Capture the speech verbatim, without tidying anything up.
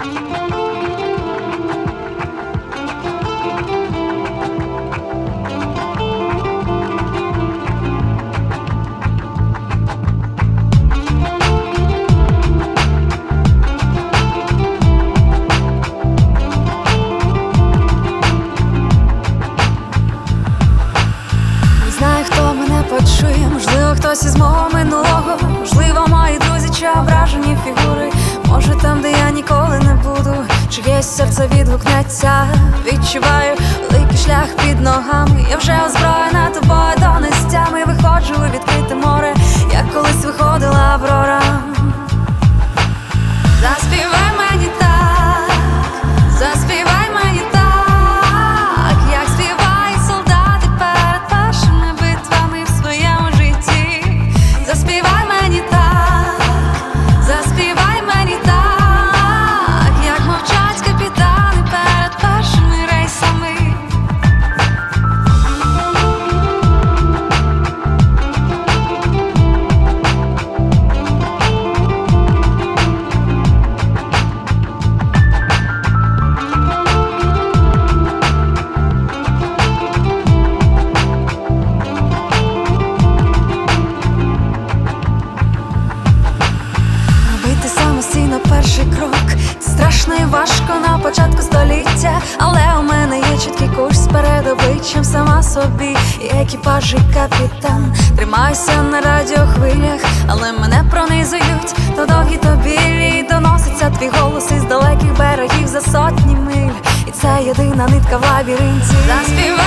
Почує, можливо, хтось із мого минулого, можливо, мої друзі чи ображені фігури. Може, там, де я ніколи не буду, чиєсь серце відгукнеться. Відчуваю великий шлях під ногами. Я вже озброєна тобою до нестями. Виходжу у відкрите море, як колись виходила Аврора. Заспівай мені так, заспівай мені так, як співають солдати перед першими битвами в своєму житті. Заспівай мені так, заспівай мені так, як мовчать капітани перед першими рейсами. Самостійно перший крок, це страшно і важко на початку століття. Але у мене є чіткий курс перед обличчям, сама собі і екіпаж, і капітан. Тримаюся на радіохвилях, але мене пронизують то довгі, то білі. Доноситься твій голос із далеких берегів за сотні миль, і це єдина нитка в лабіринті. Заспівай